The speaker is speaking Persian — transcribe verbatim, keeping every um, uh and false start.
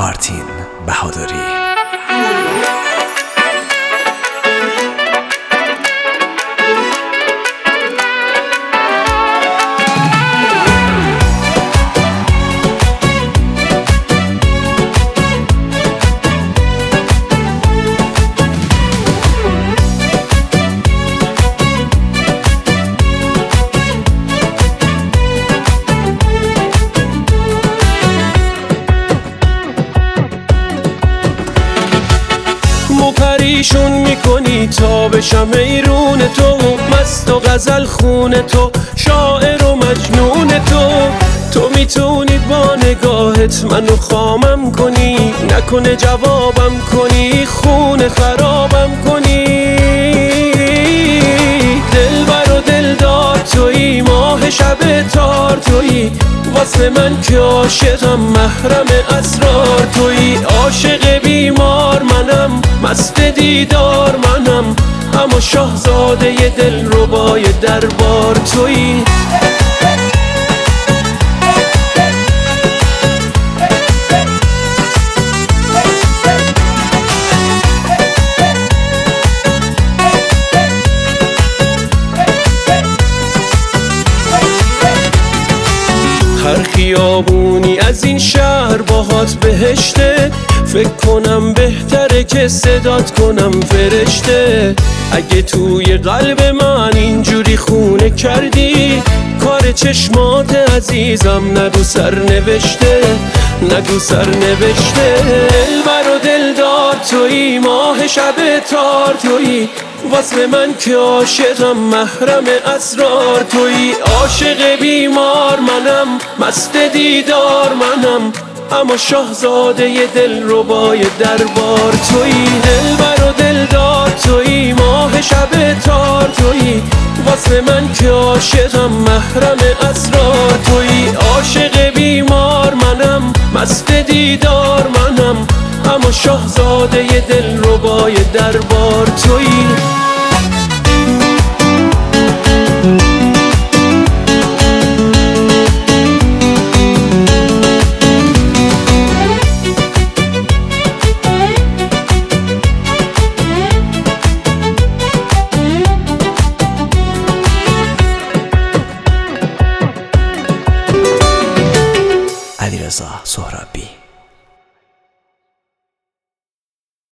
مارتین بهادری. پریشون میکنی تا بشم ایرون تو، مست و غزل خون تو، شاعر و مجنون تو. تو میتونی با نگاهت منو خامم کنی، نکنه جوابم کنی، خون خرابم کنی. دلبر و دلدار تویی، ماه شب تار تویی، واسه من که عاشقم محرم اسرار تویی. عاشق بیمار منم، مست دیدار منم، اما شاهزاده ی دلربای دربار تویی. هر خیابونی از این شهر باهات بهشته، فکر کنم بهتره که صدات کنم فرشته. اگه توی قلب من اینجوری خونه کردی، کار چشمات عزیزم نگو سر نوشته، نگو سر نوشته. دلبر و دلدار تویی، ماه شب تار تویی، واسه من که عاشقم محرم اسرار تویی. عاشق بیمار منم، مست دیدار منم، اما شاهزاده ی دلربای دربار تویی. دلبر و دلدار تویی، ماه شب تار تویی، واسه من که عاشقم محرم اسرار تویی. عاشق بیمار منم، مست دیدار منم، اما شاهزاده ی دلربای دربار تویی.